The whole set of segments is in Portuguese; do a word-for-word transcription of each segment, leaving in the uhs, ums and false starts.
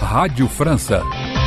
Rádio França.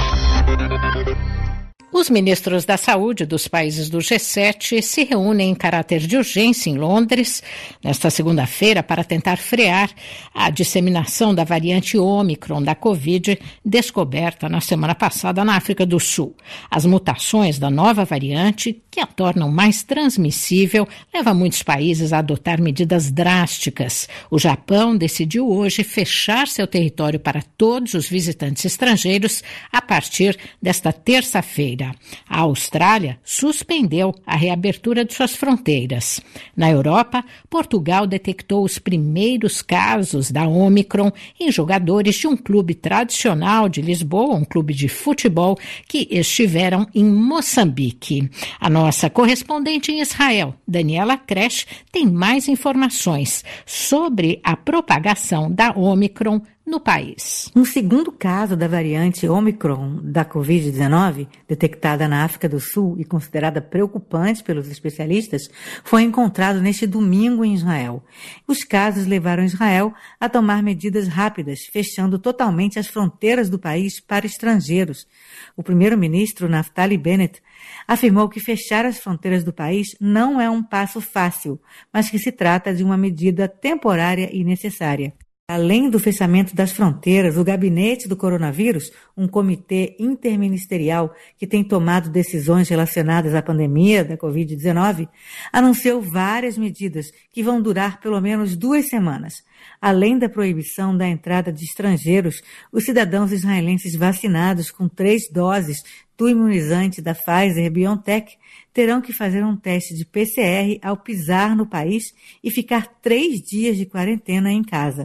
Os ministros da saúde dos países do G sete se reúnem em caráter de urgência em Londres nesta segunda-feira para tentar frear a disseminação da variante Ômicron da Covid descoberta na semana passada na África do Sul. As mutações da nova variante, que a tornam mais transmissível, levam muitos países a adotar medidas drásticas. O Japão decidiu hoje fechar seu território para todos os visitantes estrangeiros a partir desta terça-feira. A Austrália suspendeu a reabertura de suas fronteiras. Na Europa, Portugal detectou os primeiros casos da Ômicron em jogadores de um clube tradicional de Lisboa, um clube de futebol, que estiveram em Moçambique. A nossa correspondente em Israel, Daniela Kresh, tem mais informações sobre a propagação da Ômicron no país. Um segundo caso da variante Ômicron da covid dezenove, detectada na África do Sul e considerada preocupante pelos especialistas, foi encontrado neste domingo em Israel. Os casos levaram Israel a tomar medidas rápidas, fechando totalmente as fronteiras do país para estrangeiros. O primeiro-ministro Naftali Bennett afirmou que fechar as fronteiras do país não é um passo fácil, mas que se trata de uma medida temporária e necessária. Além do fechamento das fronteiras, o Gabinete do Coronavírus, um comitê interministerial que tem tomado decisões relacionadas à pandemia da covid dezenove, anunciou várias medidas que vão durar pelo menos duas semanas. Além da proibição da entrada de estrangeiros, os cidadãos israelenses vacinados com três doses do imunizante da Pfizer-BioNTech terão que fazer um teste de P C R ao pisar no país e ficar três dias de quarentena em casa.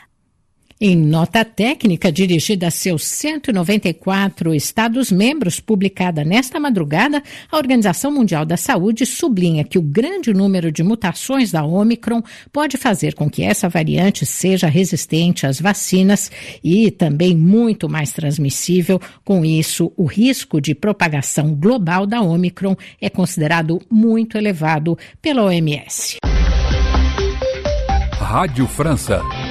Em nota técnica dirigida a seus cento e noventa e quatro Estados-membros, publicada nesta madrugada, a Organização Mundial da Saúde sublinha que o grande número de mutações da Ômicron pode fazer com que essa variante seja resistente às vacinas e também muito mais transmissível. Com isso, o risco de propagação global da Ômicron é considerado muito elevado pela O M S. Rádio França.